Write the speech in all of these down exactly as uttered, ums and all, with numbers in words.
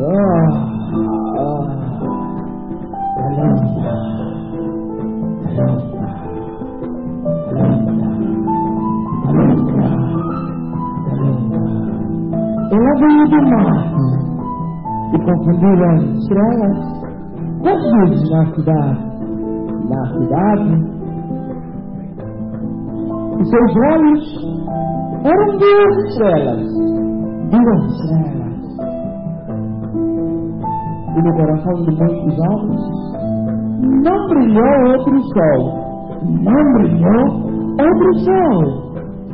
Ela veio do mar e confundiu as estrelas. Quantas vezes na cidade? Na cidade, os seus olhos eram duas estrelas, duas estrelas. E no coração de muitos homens não brilhou outro sol, não brilhou outro sol.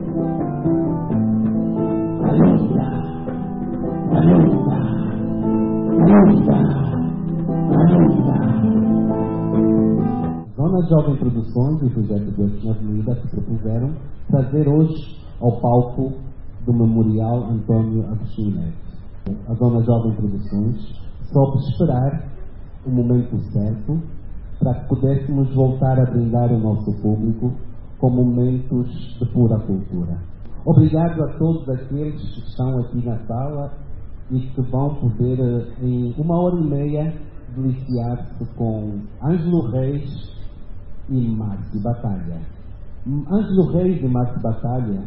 Aleluia, aleluia, aleluia, aleluia. Zona Jovem Produções e o projeto Duetos na Avenida se propuseram trazer hoje ao palco do Memorial António Agostinho Neto. A Zona Jovem Produções soube esperar o momento certo para que pudéssemos voltar a brindar o nosso público com momentos de pura cultura. Obrigado a todos aqueles que estão aqui na sala e que vão poder, em uma hora e meia, deliciar-se com Ângelo Reis e Márcio Batalha. Ângelo Reis e Márcio Batalha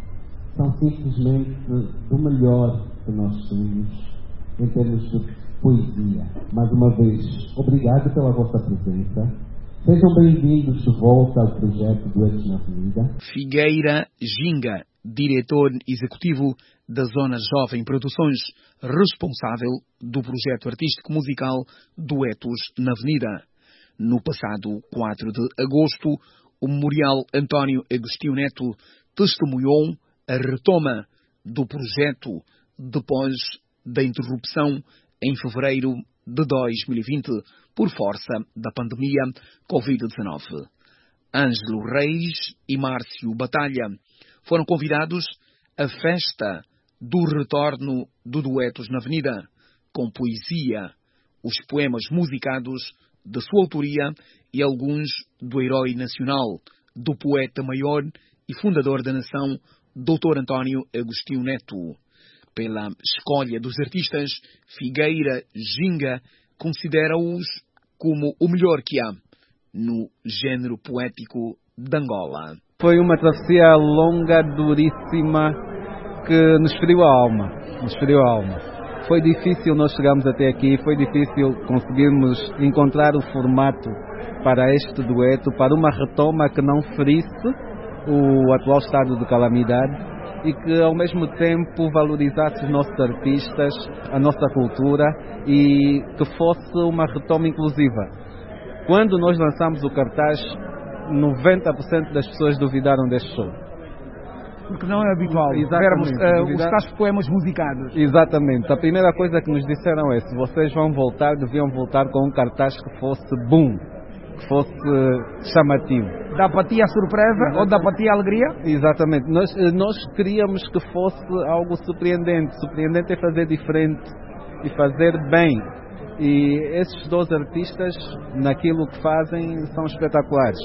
são simplesmente do melhor que nós temos em termos de poesia. Mais uma vez, obrigado pela vossa presença. Sejam bem-vindos de volta ao projeto Duetos na Avenida. Figueira Ginga, diretor executivo da Zona Jovem Produções, responsável do projeto artístico musical Duetos na Avenida. No passado quatro de agosto, o Memorial António Agostinho Neto testemunhou a retoma do projeto depois da interrupção em fevereiro de dois mil e vinte por força da pandemia covid dezenove. Ângelo Reis e Márcio Batalha foram convidados à festa do retorno do Duetos na Avenida, com poesia, os poemas musicados de sua autoria e alguns do herói nacional, do poeta maior e fundador da nação, doutor António Agostinho Neto. Pela escolha dos artistas, Figueira Ginga considera-os como o melhor que há no género poético de Angola. Foi uma travessia longa, duríssima, que nos feriu a alma, nos feriu a alma. Foi difícil nós chegarmos até aqui, foi difícil conseguirmos encontrar o formato para este dueto, para uma retoma que não ferisse o atual estado de calamidade e que ao mesmo tempo valorizasse os nossos artistas, a nossa cultura e que fosse uma retoma inclusiva. Quando nós lançamos o cartaz, noventa por cento das pessoas duvidaram deste show. Porque não é habitual vermos uh, os tais poemas musicados. Exatamente. A primeira coisa que nos disseram é: se vocês vão voltar, deviam voltar com um cartaz que fosse boom, que fosse chamativo. Dá para ti a surpresa. Exatamente. Ou dá para ti a alegria? Exatamente. Nós, nós queríamos que fosse algo surpreendente. Surpreendente é fazer diferente e fazer bem. E esses dois artistas, naquilo que fazem, são espetaculares.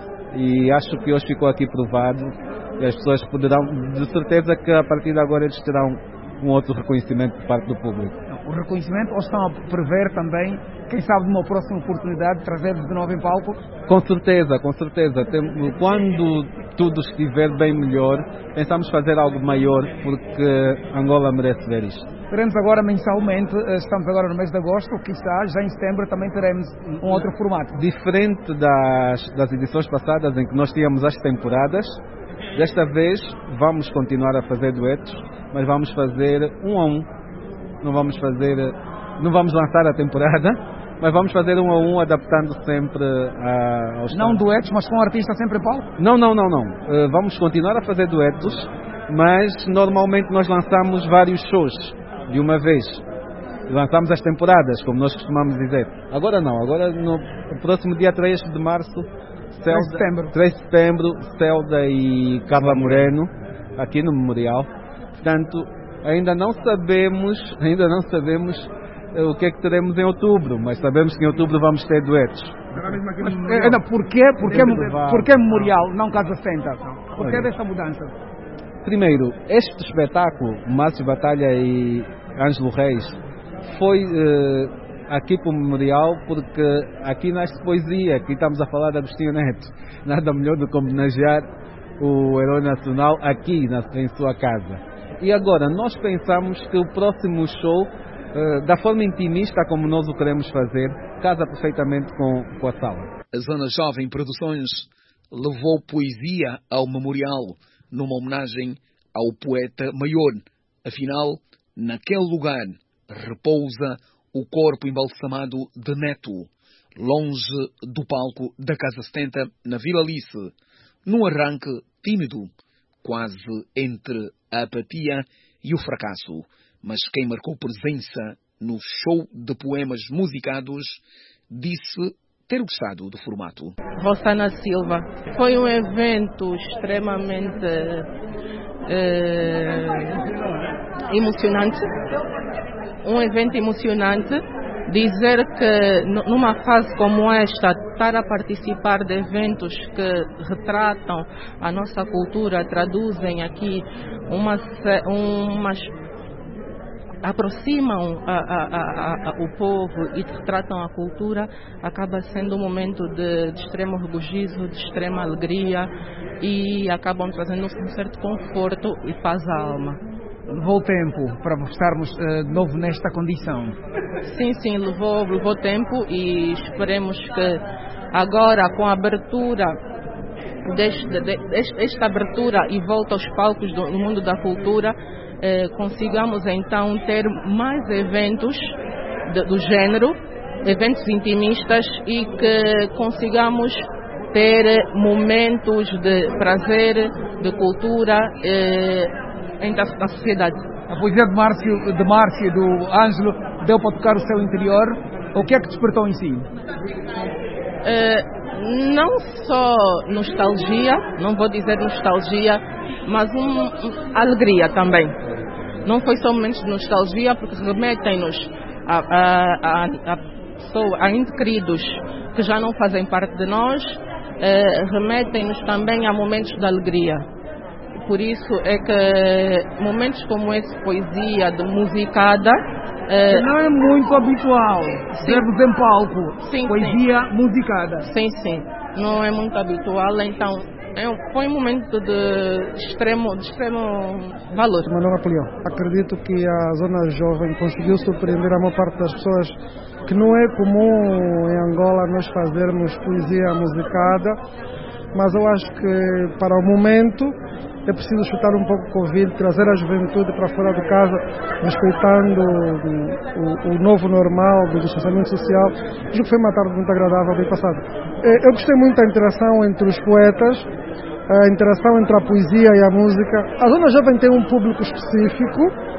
E acho que hoje ficou aqui provado. E as pessoas poderão, de certeza que a partir de agora eles terão um outro reconhecimento por parte do público. O reconhecimento, ou estão a prever também, quem sabe numa próxima oportunidade, trazer-vos de novo em palco? Com certeza, com certeza. Quando tudo estiver bem melhor, pensamos fazer algo maior, porque Angola merece ver isto. Teremos agora mensalmente, estamos agora no mês de agosto, quizá já em setembro também teremos um outro formato. Diferente das, das edições passadas em que nós tínhamos as temporadas, desta vez vamos continuar a fazer duetos, mas vamos fazer um a um. Não vamos fazer, não vamos lançar a temporada, mas vamos fazer um a um, adaptando sempre a, aos... Não duetos, mas com artistas sempre em palco? Não, não, não, não. Uh, vamos continuar a fazer duetos, mas normalmente nós lançamos vários shows de uma vez. Lançamos as temporadas, como nós costumamos dizer. Agora não, agora no próximo dia três de março, três de setembro. três de setembro, Celda e Carla Moreno, aqui no Memorial. Portanto, ainda não sabemos, ainda não sabemos uh, o que é que teremos em outubro, mas sabemos que em outubro vamos ter duetos. Mas, ainda porquê, porquê, porquê Memorial, não Casa Center? Porquê desta mudança? Primeiro, este espetáculo, Márcio Batalha e Ângelo Reis, foi uh, aqui para o memorial porque aqui nasce poesia, aqui estamos a falar de Agostinho Neto. Nada melhor do que homenagear o herói nacional aqui na, em sua casa. E agora, nós pensamos que o próximo show, uh, da forma intimista como nós o queremos fazer, casa perfeitamente com, com a sala. A Zona Jovem Produções levou poesia ao memorial numa homenagem ao poeta maior. Afinal, naquele lugar repousa o corpo embalsamado de Neto, longe do palco da Casa setenta, na Vila Alice, num arranque tímido, quase entre a apatia e o fracasso. Mas quem marcou presença no show de poemas musicados disse ter gostado do formato. Rosana Silva. Foi um evento extremamente eh, emocionante. Um evento emocionante. Dizer que numa fase como esta, estar a participar de eventos que retratam a nossa cultura, traduzem aqui uma, umas aproximam a, a, a, a, o povo e retratam a cultura, acaba sendo um momento de, de extremo regozijo, de extrema alegria e acabam trazendo um certo conforto e paz à alma. Levou tempo para estarmos uh, de novo nesta condição? Sim, sim, levou, levou tempo e esperemos que agora com a abertura deste, deste, esta abertura e volta aos palcos do, no mundo da cultura, Eh, consigamos então ter mais eventos de, do género, eventos intimistas e que consigamos ter momentos de prazer, de cultura eh, entre a, a sociedade. A poesia de Márcio, de Márcio e do Ângelo deu para tocar o seu interior. O que é que despertou em si? Eh, não só nostalgia, não vou dizer nostalgia, mas um, um, alegria também. Não foi só momentos de nostalgia, porque remetem-nos a, a, a, a, pessoa, a entes queridos que já não fazem parte de nós, eh, remetem-nos também a momentos de alegria. Por isso é que momentos como esse, poesia de musicada, eh, não é muito habitual vermos em palco sim, poesia sim. musicada. Sim, sim, não é muito habitual, então foi um momento de extremo, de extremo valor. Manuel Napoleão, acredito que a Zona Jovem conseguiu surpreender a maior parte das pessoas, que não é comum em Angola nós fazermos poesia musicada, mas eu acho que para o momento é preciso chutar um pouco o Covid, trazer a juventude para fora de casa, respeitando o, o, o novo normal do distanciamento social. Acho que foi uma tarde muito agradável, bem passada. Eu gostei muito da interação entre os poetas, a interação entre a poesia e a música. A Zona Jovem tem um público específico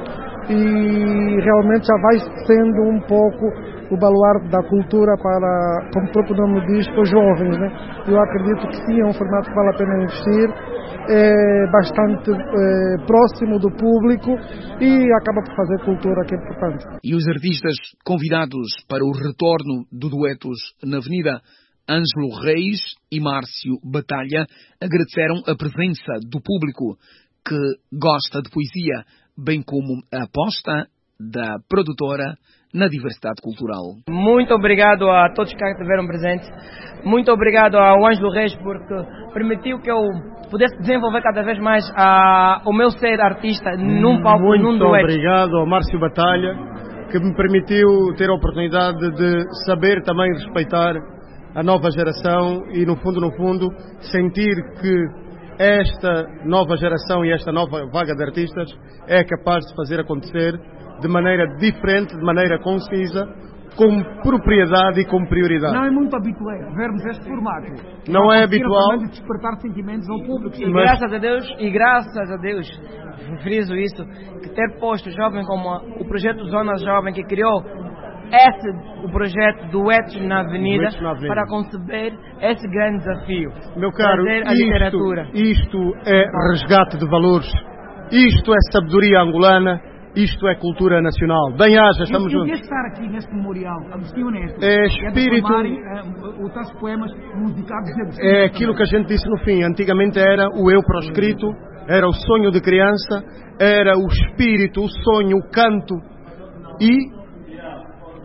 e realmente já vai sendo um pouco o baluarte da cultura para, como o próprio nome diz, para os jovens, né? Eu acredito que sim, é um formato que vale a pena investir, é bastante é, próximo do público e acaba por fazer cultura, que é importante. E os artistas convidados para o retorno do Duetos na Avenida, Ângelo Reis e Márcio Batalha, agradeceram a presença do público que gosta de poesia, bem como a aposta da produtora na diversidade cultural. Muito obrigado a todos que estiveram presentes. Muito obrigado ao Ângelo Reis porque permitiu que eu pudesse desenvolver cada vez mais a, o meu ser artista num palco, Muito num dueto. Muito obrigado ao Márcio Batalha, que me permitiu ter a oportunidade de saber também respeitar a nova geração e, no fundo, no fundo, sentir que esta nova geração e esta nova vaga de artistas é capaz de fazer acontecer de maneira diferente, de maneira concisa, com propriedade e com prioridade. Não é muito habitual vermos este formato. Não é habitual. De despertar sentimentos ao público. E mas... graças a Deus, e graças a Deus, friso isso, que ter posto jovem como a, o projeto Zona Jovem, que criou esse, o projeto Duetos na Avenida, na Avenida, para conceber esse grande desafio. Meu caro, trazer a isto, literatura. Isto é resgate de valores, isto é sabedoria angolana, isto é cultura nacional. Bem-aja, estamos eu, eu juntos. Eu estar aqui neste memorial, Agostinho Neto, é espírito, é de uh, os poemas musicados de Agostinho é aquilo que a gente disse no fim. Antigamente era o eu proscrito, era o sonho de criança, era o espírito, o sonho, o canto. E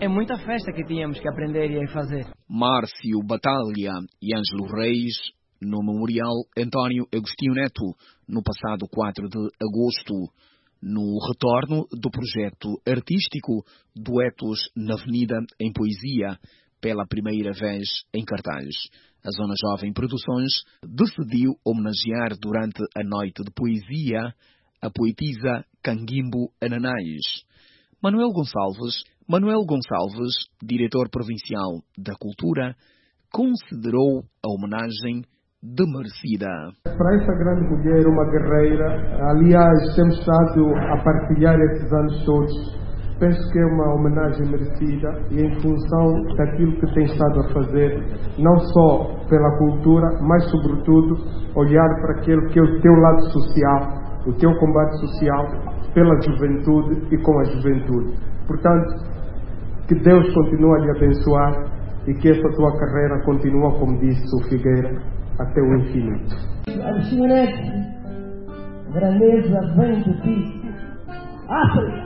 é muita festa que tínhamos que aprender e fazer. Márcio Batalha e Ângelo Reis, no Memorial António Agostinho Neto, no passado quatro de agosto, no retorno do projeto artístico Duetos na Avenida em Poesia, pela primeira vez em cartaz. A Zona Jovem Produções decidiu homenagear durante a noite de poesia a poetisa Canguimbo Ananás. Manuel Gonçalves, Manuel Gonçalves, diretor provincial da Cultura, considerou a homenagem de merecida. Para essa grande mulher, uma guerreira, aliás, temos estado a partilhar esses anos todos. Penso que é uma homenagem merecida e em função daquilo que tem estado a fazer, não só pela cultura, mas sobretudo olhar para aquele que é o teu lado social, o teu combate social pela juventude e com a juventude. Portanto, que Deus continue a lhe abençoar e que essa tua carreira continue, como disse o Figueira, até o infinito. Agostinho Neto, grandeza vem de ti. África.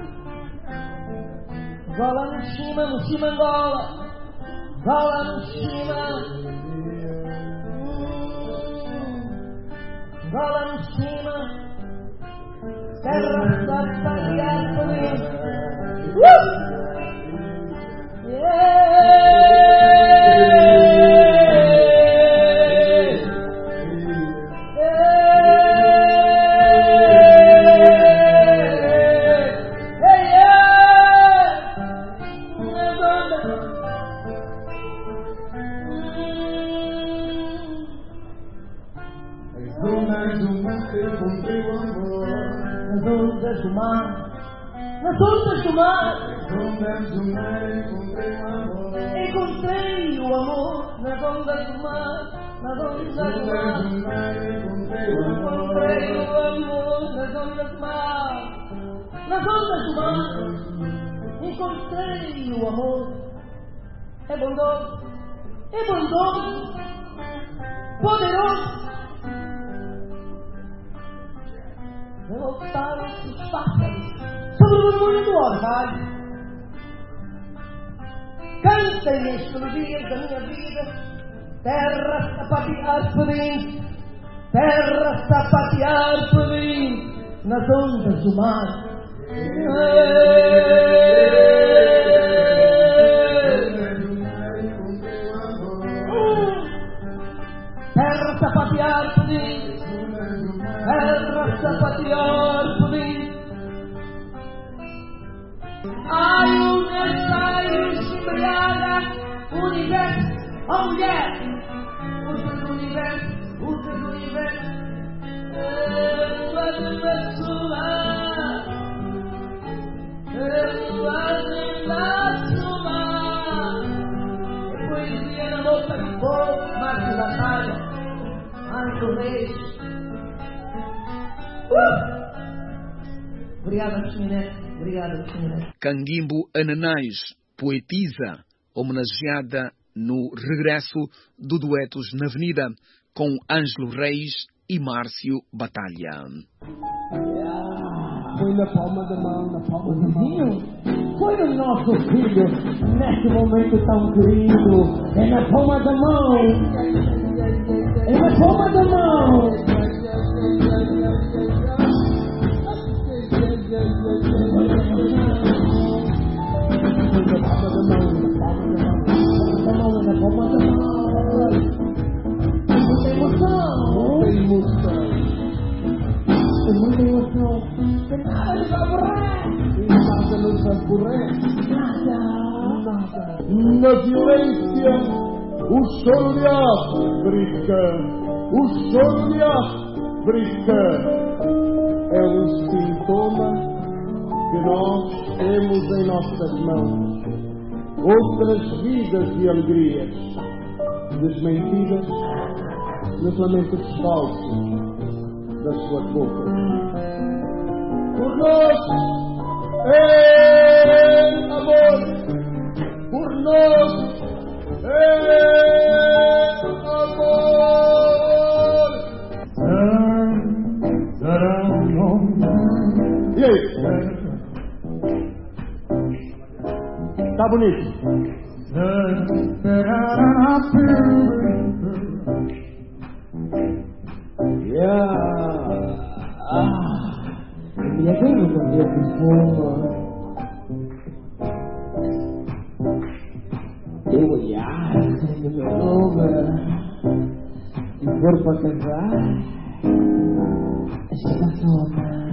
Gola no cima, no cima Angola. Gola no cima. Gola no cima. Terra da Bahia por mim. Nas ondas do mar, encontrei o amor. Nas ondas do mar, nas ondas do mar, encontrei o amor. Nas ondas do mar, nas ondas do mar, encontrei o amor. É bondoso, é bondoso, poderoso. Revoltaram-se os pássaros sobre o murmúrio do orvalho. Cantem as melodias da minha vida. Terra sapatear por mim, terra sapatear por mim, nas ondas do mar. Terra sapatear por mim, terra sapatear por mim. Ai, o mensaio se embriaga, o universo, ó mulher, usa do universo, usa do universo. Eu ando na sua, eu ando na sua. É poesia na boca do povo, Márcio Batalha, Ângelo Reis. Obrigada, Agostinho Neto. Obrigada, Agostinho Neto. Canguimbo Ananás, poetisa, homenageada no regresso do Duetos na Avenida, com Ângelo Reis e Márcio Batalha. Foi na palma da mão, na palma da mão. Foi o nosso filho, nesse momento tão querido. É na palma da mão. É na palma da mão. Na violência, o choro de África, o choro de África é um sintoma que nós temos em nossas mãos. Outras vidas e alegrias desmentidas nos lamentos falsos das suas bocas. Por nós é amor. Por nós é amor. E aí? Tá bonito. Yeah. Ah, e aqui no canto de fuma. Eu olhar no meu nome e for para casar, esta soma.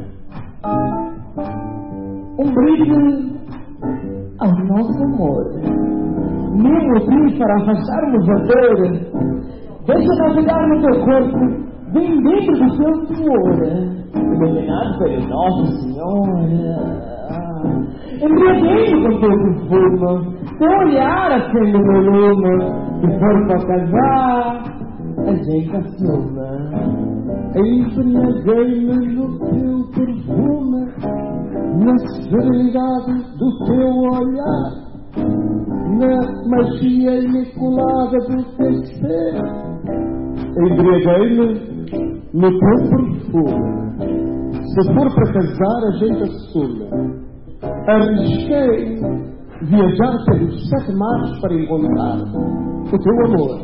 Um brinde ao nosso amor. Meu motivo para afastarmos a dor. Deixa navegar no teu corpo, bem dentro do teu suor, iluminado pelo nosso Senhor. Embriaguei com teu perfume, teu olhar acende meu lume, se for para casar, a gente assuma. Embriaguei-me no teu perfume, na serenidade do teu olhar, na magia imaculada do teu ser. Embriaguei-me no teu perfume, se for para casar a gente assume. Arrisquei viajar pelos sete mares para encontrar o teu amor.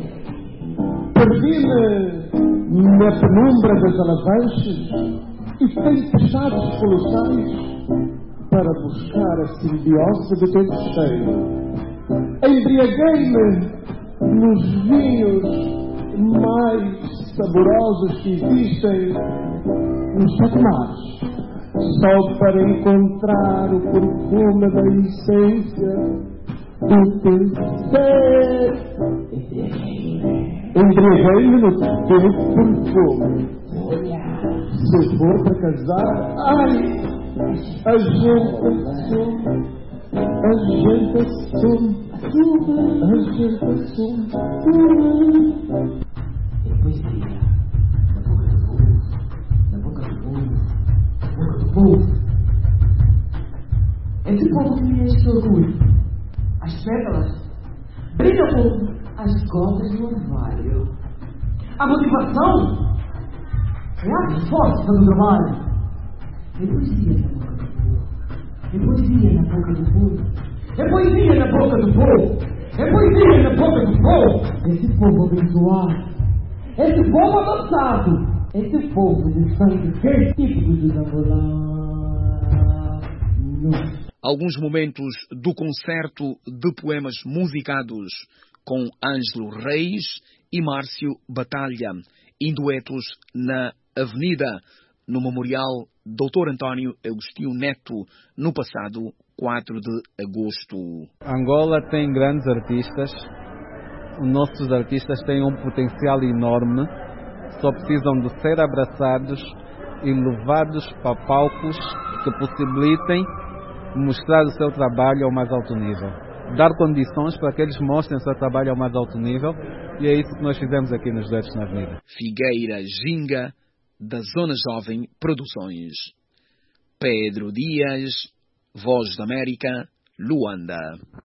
Perdi-me na penumbra das alavanches e tempestades colossais para buscar a simbiose do teu cheiro. Embriaguei-me nos vinhos mais saborosos que existem nos sete mares, só para encontrar o perfume da essência do teu ser. Embriaguei-me no teu perfume. Se for para casar, ai, a gente assume, a gente assume, a gente assume. É poesia, na boca do povo, na boca do povo, na boca do povo. Esse povo que me enche de orgulho, as pétalas brilham com as gotas do orvalho. A motivação é a força do trabalho. É poesia na boca do povo. É poesia na boca do povo. É poesia na boca do povo. É poesia na boca do povo. Esse povo abençoado. Esse povo avançado. Esse povo de sangue típico dos angolanos. Alguns momentos do concerto de poemas musicados com Ângelo Reis e Márcio Batalha, em duetos na Avenida, no Memorial doutor António Agostinho Neto, no passado quatro de agosto. Angola tem grandes artistas, os nossos artistas têm um potencial enorme, só precisam de ser abraçados e levados para palcos que possibilitem mostrar o seu trabalho ao mais alto nível. Dar condições para que eles mostrem o seu trabalho ao mais alto nível, e é isso que nós fizemos aqui nos Duetos na Avenida. Figueira Ginga, da Zona Jovem Produções. Pedro Dias, Voz da América, Luanda.